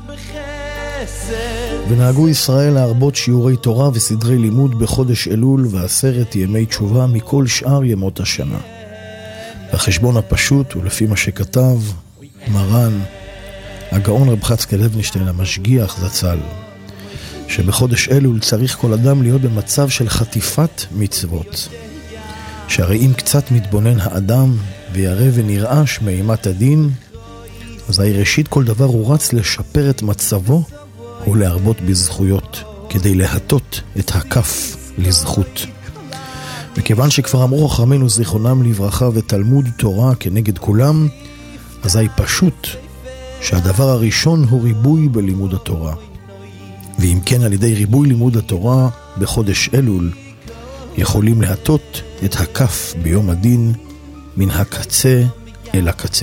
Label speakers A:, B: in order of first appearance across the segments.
A: ונהגו ישראל להרבות שיעורי תורה וסדרי לימוד בחודש אלול ו10 ימי תשובה מכל שאר ימות השנה. והחשבון הפשוט הוא לפי מה שכתב מרן הגאון רב חצקאל לוינשטיין המשגיח זצ"ל, שבחודש אלול צריך כל אדם להיות במצב של חטיפת מצוות, שהרי אם קצת מתבונן האדם וירא ונרעש מאימת הדין, אזי ראשית כל דבר הוא רץ לשפר את מצבו ולהרבות בזכויות, כדי להטות את הכף לזכות. וכיוון שכבר אמרו חכמינו זיכרונם לברכה ותלמוד תורה כנגד כולם, אזי פשוט שהדבר הראשון הוא ריבוי בלימוד התורה. ואם כן, על ידי ריבוי לימוד התורה בחודש אלול יכולים להטות את הכף ביום הדין מן הקצה אל הקצה.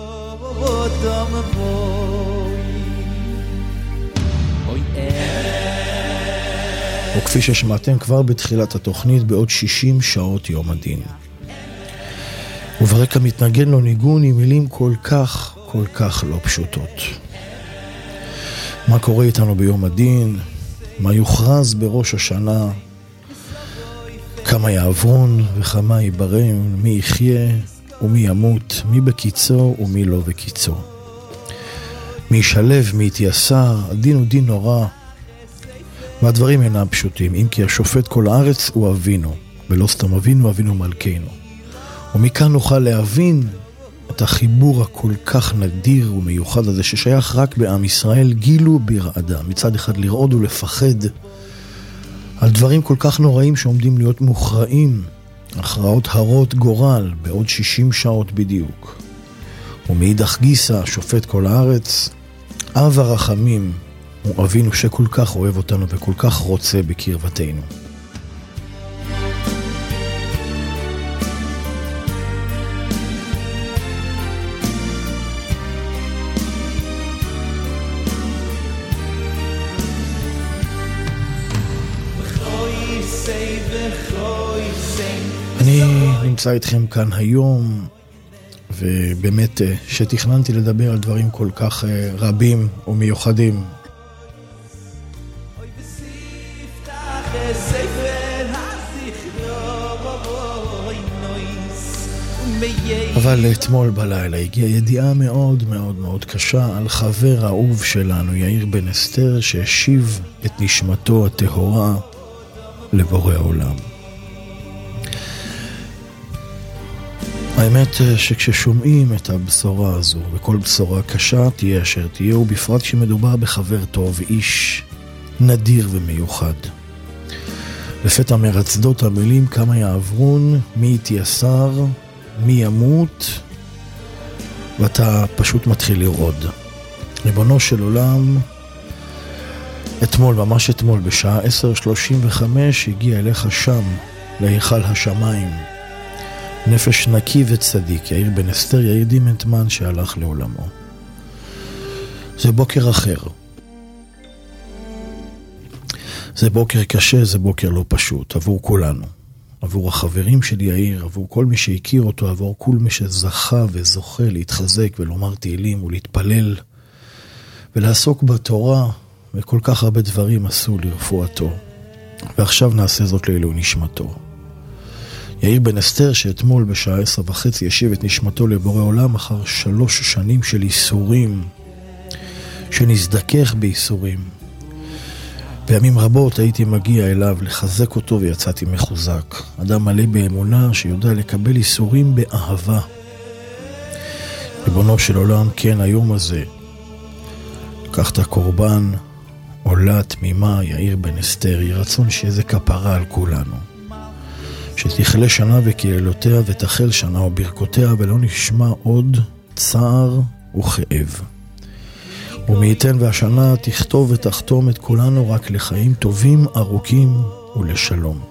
A: וכפי ששמעתם כבר בתחילת התוכנית, בעוד 60 שעות יום הדין. וברקע מתנגן לו ניגון עם מילים כל כך לא פשוטות. מה קורה איתנו ביום הדין? מה יוכרז בראש השנה? כמה יעברון וכמה ייברם? מי יחיה ומי ימות? מי בקיצו ומי לא בקיצו? מי ישלב, מי יתייסר? הדין הוא דין נורא. והדברים אינם פשוטים, אם כי השופט כל הארץ הוא אבינו, ולא סתם אבינו, אבינו מלכנו. ומכאן נוכל להבין את החיבור הכל כך נדיר ומיוחד הזה, ששייך רק בעם ישראל, גילו ברעדה. מצד אחד לרעוד ולפחד על דברים כל כך נוראים שעומדים להיות מוכרעים, הכרעות הרות גורל בעוד 60 שעות בדיוק. ומאידך גיסא, שופט כל הארץ, אב הרחמים, הוא אבינו שכל כך אוהב אותנו וכל כך רוצה בקרבתנו. אני נמצא איתכם כאן היום, ובאמת שתכננתי לדבר על דברים כל כך רבים ומיוחדים. אבל אתמול בלילה הגיעה ידיעה מאוד מאוד מאוד קשה על חבר אהוב שלנו, יאיר בן אסתר, שהשיב את נשמתו הטהורה לבורא העולם. האמת שכששומעים את הבשורה הזו, וכל בשורה קשה תהיה אשר תהיה, ובפרט שמדובר בחבר טוב, איש נדיר ומיוחד, לפתע מרצדות המילים כמה יעברון, מי יתייסר, מי ימות, ואתה פשוט מתחיל לרעוד. ריבונו של עולם, אתמול, ממש אתמול, בשעה 10:35 הגיע אליך שם, להיכל השמיים, נפש נקי וצדיק, יאיר בן אסתר, יאיר דימנטמן, שהלך לעולמו. זה בוקר אחר. זה בוקר קשה, זה בוקר לא פשוט, עבור כולנו. עבור החברים של יאיר, עבור כל מי שהכיר אותו, עבור כל מי שזכה וזוכה להתחזק ולומר תהילים ולהתפלל ולעסוק בתורה, וכל כך הרבה דברים עשו לרפואתו. ועכשיו נעשה זאת לעילוי נשמתו. יאיר בן אסתר, שאתמול בשעה 10:30 ישיב את נשמתו לבורא עולם אחר 3 שנים של איסורים, שנזדכך באיסורים. בימים רבות הייתי מגיע אליו לחזק אותו ויצאתי מחוזק. אדם מלא באמונה שיודע לקבל איסורים באהבה. ריבונו של עולם, כן, היום הזה לקחת קורבן עולה תמימה, יאיר בן אסתר, יהי רצון שזה כפרה על כולנו, שתכלה שנה וקללותיה ותחל שנה וברכותיה, ולא נשמע עוד צער וכאב. ומי ייתן והשנה תכתוב ותחתום את כולנו רק לחיים טובים, ארוכים ולשלום.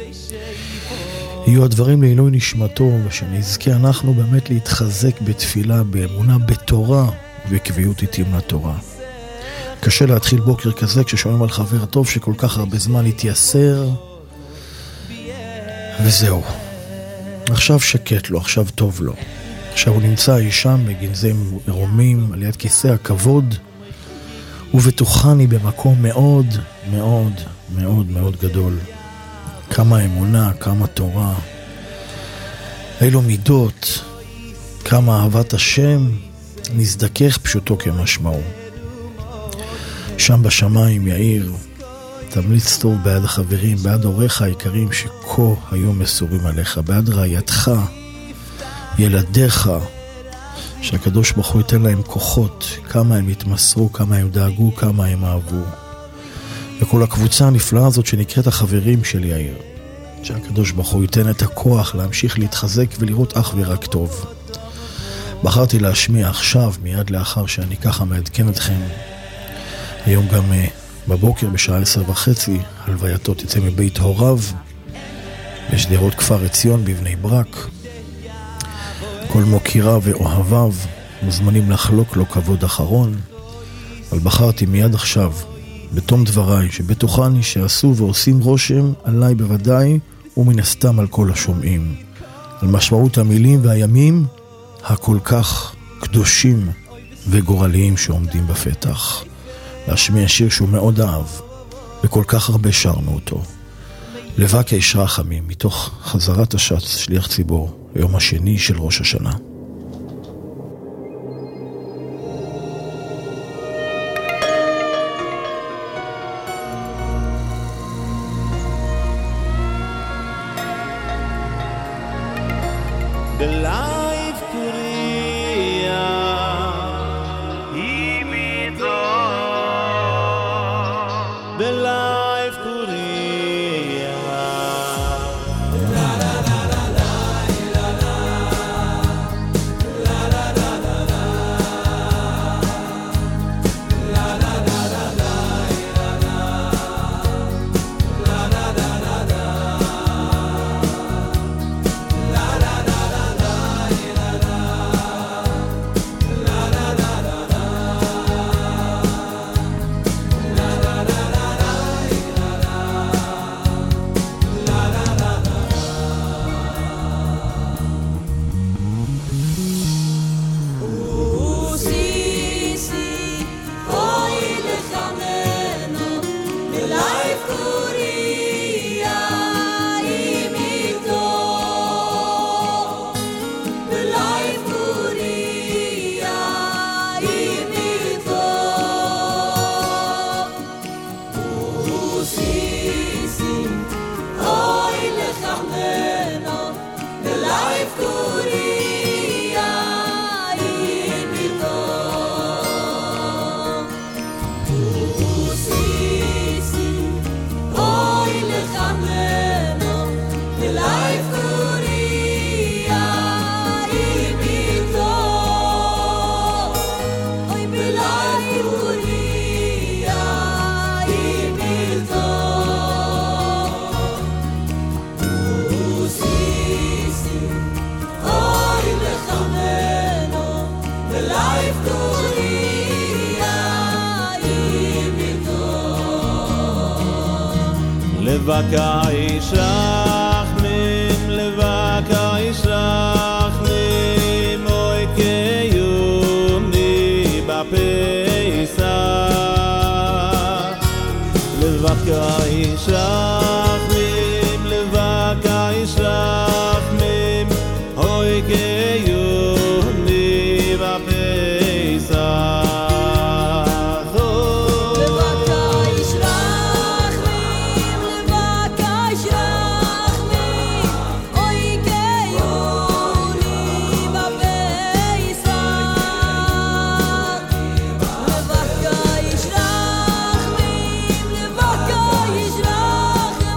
A: יהיו הדברים לעילוי נשמתו, ושנזכה אנחנו באמת להתחזק בתפילה, באמונה, בתורה וקביעות איתים לתורה. קשה להתחיל בוקר כזה כששומעים על חבר טוב שכל כך הרבה זמן התייסר, וזהו. עכשיו שקט לו, עכשיו טוב לו. עכשיו הוא נמצא אי שם בגנזי מרומים על יד כיסא הכבוד, ובטוחני במקום מאוד מאוד מאוד מאוד גדול. כמה אמונה, כמה תורה, אילו מידות, כמה אהבת השם, נזדכך פשוטו כמשמעו. שם בשמיים יאיר, תמליץ טוב בעד החברים, בעד הוריך היקרים שכה היו מסורים עליך, בעד רעייתך, ילדיך, שהקדוש ברוך הוא ייתן להם כוחות, כמה הם התמסרו, כמה הם דאגו, כמה הם אהבו. וכל הקבוצה הנפלאה הזאת שנקראת החברים של יאיר, שהקדוש ברוך הוא ייתן את הכוח להמשיך להתחזק ולראות אך ורק טוב. בחרתי להשמיע עכשיו, מיד לאחר שאני ככה מעדכן אתכם, היום גם בבוקר בשעה 10:30, הלווייתו תצא מבית הוריו, בשדרות כפר עציון בבני ברק. כל מוקיריו ואוהביו מוזמנים לחלוק לו כבוד אחרון, אבל בחרתי מיד עכשיו, בתום דבריי, שבטוחני שעשו ועושים רושם עליי בוודאי, ומן הסתם על כל השומעים, על משמעות המילים והימים הכל כך קדושים וגורליים שעומדים בפתח. להשמיע שיר שהוא מאוד אהב, וכל כך הרבה שרנו אותו. לבקה איש רחמים, מתוך חזרת השץ, שליח ציבור, היום השני של ראש השנה.
B: לבקה איש רחמים, לבקה איש רחמים, אוי קיומני בפסח. לבקה איש רחמים, לבקה איש רחמים, אוי קיומני בפסח.
C: לבקה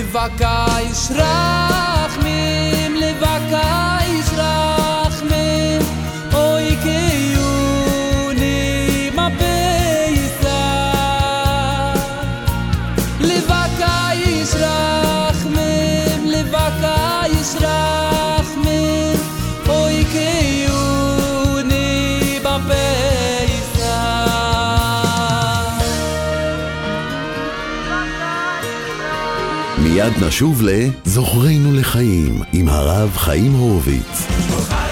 C: לבקש רחמים, לבקש רחמים, אוי קיוני מפייסה. לבקש רחמים, לבקש רחמים, אוי קיוני מפייסה.
D: מיד נשוב לזוכרנו לחיים עם הרב חיים הורוביץ.